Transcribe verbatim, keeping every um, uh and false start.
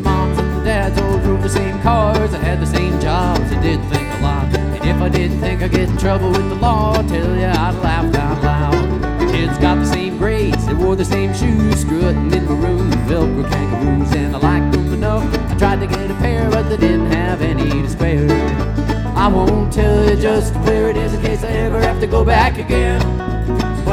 moms and the dads all drove the same cars. I had the same jobs, I did think a lot. And if I didn't think I'd get in trouble with the law, I'll tell you I'd laugh out loud. The kids got the same grades, they wore the same shoes, strutting in maroon Velcro kangaroos. And I liked them enough, I tried to get a pair, but they didn't have any to spare. I won't tell you just where it is in case I ever have to go back again.